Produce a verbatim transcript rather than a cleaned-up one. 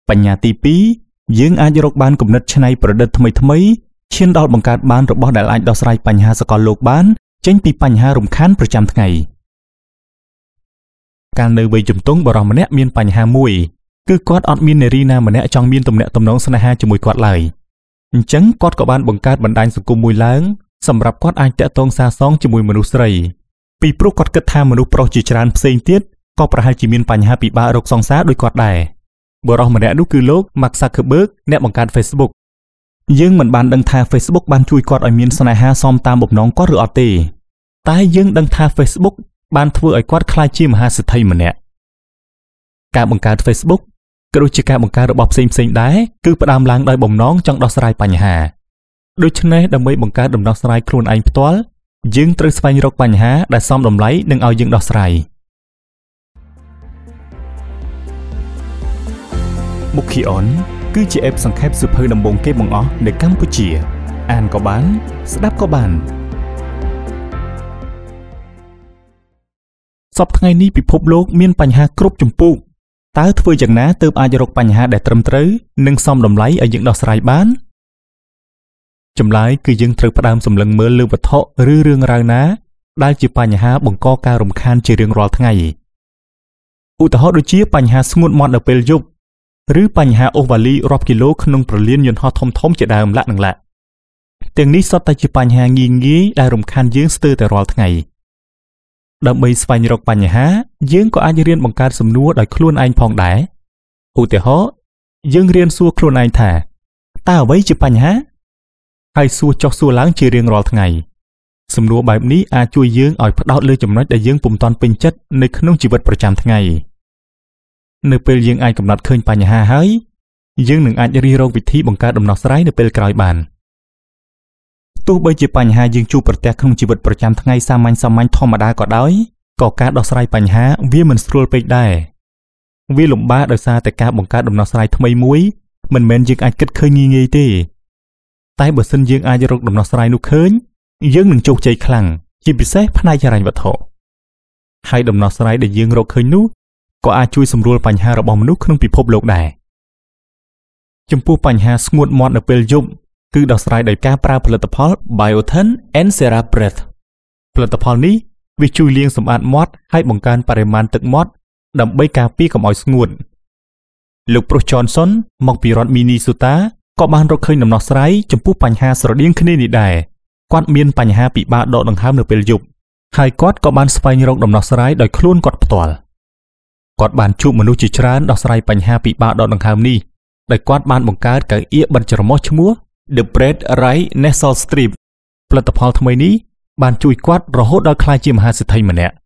បញ្ញាទីពីរយើងអាចរកបានគំនិតច្នៃប្រឌិតថ្មីថ្មីឈានដល់បង្កើតបានរបស់ដែលអាចដោះស្រាយបញ្ហាសកលលោកបានចេញពីបញ្ហារំខានប្រចាំថ្ងៃកាលនៅវ័យជំទង់បរិសម្នាក់មានបញ្ហាមួយគឺគាត់អត់មាននារីណាម្នាក់ចង់មានទំនាក់ទំនងស្នេហាជាមួយគាត់ឡើយអញ្ចឹងគាត់ក៏បានបង្កើតបណ្ដាញសង្គមមួយឡើងសម្រាប់គាត់អាចតាក់ទងសារសងជាមួយមនុស្សស្រីពីព្រោះគាត់គិតថាមនុស្សប្រុសជាច្រើនផ្សេងទៀតក៏ប្រហែលជាមានបញ្ហាពិបាករកសង្សារដូចគាត់ដែរបរិសម្នាក់នោះគឺលោក Mark Zuckerberg អ្នកបង្កើត Facebook យើងមិនបានដឹងថា Facebook បានជួយគាត់ឲ្យមានស្នេហាសមតាមបំណងគាត់ឬអត់ទេតែយើងដឹងថា Facebook បានធ្វើឲ្យគាត់ក្លាយជាមហាសេដ្ឋីម្នាក់ការបង្កើត Facebook ក៏ដូចជាការបង្កើតរបស់ផ្សេងៗដែរគឺផ្ដើមឡើងដោយបំណងចង់ដោះស្រាយបញ្ហាដូច្នេះដើម្បីបង្កើតដំណោះស្រាយខ្លួនឯងផ្ទាល់យើងត្រូវស្វែងរកបញ្ហាដែលសមតម្លៃនិងឲ្យយើងដោះស្រាយមុខីអនគឺជាអេបសង្ខេបសៀវភៅដំបូងគេបង្អស់នៅកម្ពុជាអានក៏បានស្ដាប់ក៏បានសប្តាហ៍ថ្ងៃនេះពិភពលោកមានបញ្ហាគ្រប់ជំពូកតើធ្វើយ៉ាងណាទើបអាចរកបញ្ហាដែលត្រឹមត្រូវនិងសមតម្លៃឲ្យយើងដោះស្រាយបានចម្លើយគឺយើងត្រូវផ្ដើមសម្លឹងមើលលើវត្ថុឬរឿងរ៉ាវណាដែលជាបញ្ហាបង្កការរំខានជារៀងរាល់ថ្ងៃឧទាហរណ៍ដូចជាបញ្ហាស្ងួតមាត់នៅពេលយប់ឬបញ្ហាអូសវ៉ាលីរាប់គីឡូក្នុងប្រលានយន្តហោះធំធំជាដើមឡាក់នឹងឡាក់ទាំងនេះសុទ្ធតែជាបញ្ហាងាយងាយដែលរំខានយើងស្ទើរតែរាល់ថ្ងៃដើម្បីស្វែងរកបញ្ហាយើងក៏អាចរៀនបង្កើតសំណួរដោយខ្លួនឯងផងដែរឧទាហរណ៍យើងរៀនសួរខ្លួនឯងថាតើអ្វីជាបញ្ហាហើយសួរចុះសួរឡើងជារៀងរាល់ថ្ងៃសំណួរបែបនេះអាចជួយយើងឲ្យផ្ដោតលើចំណុចដែលយើងពុំទាន់ពេញចិត្តនៅក្នុងជីវិតប្រចាំថ្ងៃនៅពេលយើងអាចកំណត់ឃើញបញ្ហាហើយយើងនឹងអាចរិះរកវិធីបង្កើតដំណោះស្រាយនៅពេលក្រោយបានទោះបីជាបញ្ហាយើងជួបប្រទះក្នុងជីវិតប្រចាំថ្ងៃសាមញ្ញសាមញ្ញធម្មតាក៏ដោយក៏ការដោះស្រាយបញ្ហាវាមិនស្រួលពេកដែរវាលំបាកដោយសារតែការបង្កើតដំណោះស្រាយថ្មីមួយមិនមែនយើងអាចគិតឃើញងាយៗទេតែបើសិនយើងអាចរកដំណោះស្រាយនោះឃើញយើងនឹងជោគជ័យខ្លាំងជាពិសេសផ្នែកហិរញ្ញវត្ថុហើយដំណោះស្រាយដែលយើងរកឃើញនោះក៏អាចជួយសម្រួលបញ្ហារបស់មនុស្សក្នុងពិភពលោកដែរចំពោះបញ្ហាស្ងួតមាត់នៅពេលយប់គឺដោះស្រាយដោយការប្រើផលិតផល Biotin Encera Breath ផលិតផលនេះវាជួយលាងសម្អាតមាត់ហើយបង្កើនបរិមាណទឹកមាត់ដើម្បីការពារកុំឲ្យស្ងួតលោកប្រុស Johnson មកពីរដ្ឋ Minnesota ក៏បានរកឃើញដំណោះស្រាយចំពោះបញ្ហាស្រដៀងគ្នានេះដែរគាត់មានបញ្ហាពិបាកដកដង្ហើមនៅពេលយប់ហើយគាត់ក៏បានស្វែងរកដំណោះស្រាយដោយខ្លួនគាត់ផ្ទាល់គាត់បានជួបមនុស្សជាច្រើនដោះស្រាយបញ្ហាពិបាកដកដង្ហើមនេះដោយគាត់បានបង្កើតកៅអៀបិទច្រមុះឈ្មោះ The Breath Right Nasal Strip ផលិតផលថ្មីនេះបានជួយគាត់រហូតដល់ក្លាយជាមហាសេដ្ឋីម្នាក់